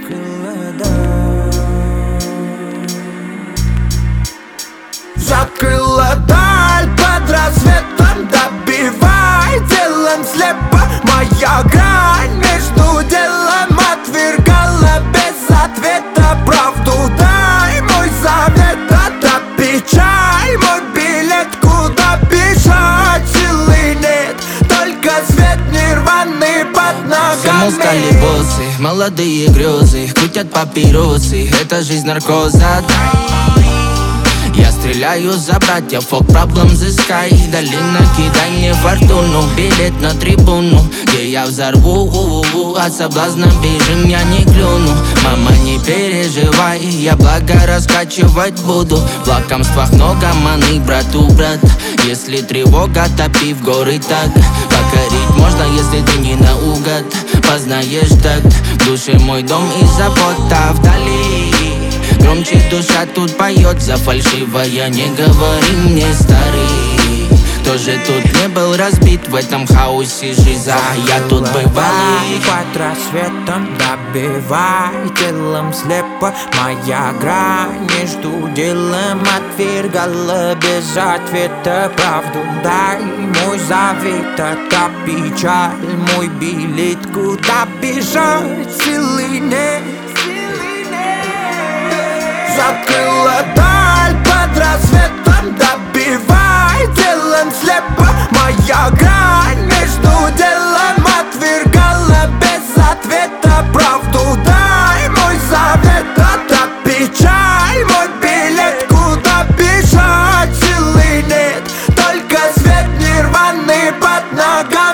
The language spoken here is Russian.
Закрыла даль под рассветом, добивай делом слепо. Моя грань между делом отвергала без ответа. Правду дай, мой завет, это печаль, мой билет. Куда бежать, силы нет, только свет нирваны под ногами. Всем устали боссы, молодые грезы, крутят папиросы, это жизнь наркоза. Я стреляю за братьев, fuck problems is sky. Долина, кидай мне фортуну, билет на трибуну, где я взорву, от соблазна бежим, я не клюну. Мама, не переживай, я благо раскачивать буду. В лакомствах много маны, брату, брат. Если тревога, топи в горы так. Покорить можно, если ты не наугад. Познаешь так, в душе мой дом и забота вдали. Громче душа тут поет, за фальшивое не говори мне, старый. Тоже тут не был разбит в этом хаосе жиза, я тут бывалый. Под рассветом добивай телом слепо. Моя грань между делом отвергала без ответа. Правду дай, мой завет, это печаль, мой билет. Куда бежать, силы нет. Закрыла даль под рассветом, добивай делом слепо. Моя грань между делом отвергала без ответа. Правду дай, мой завет, это печаль, мой билет. Куда бежать, силы нет, только свет нирваны под ногами.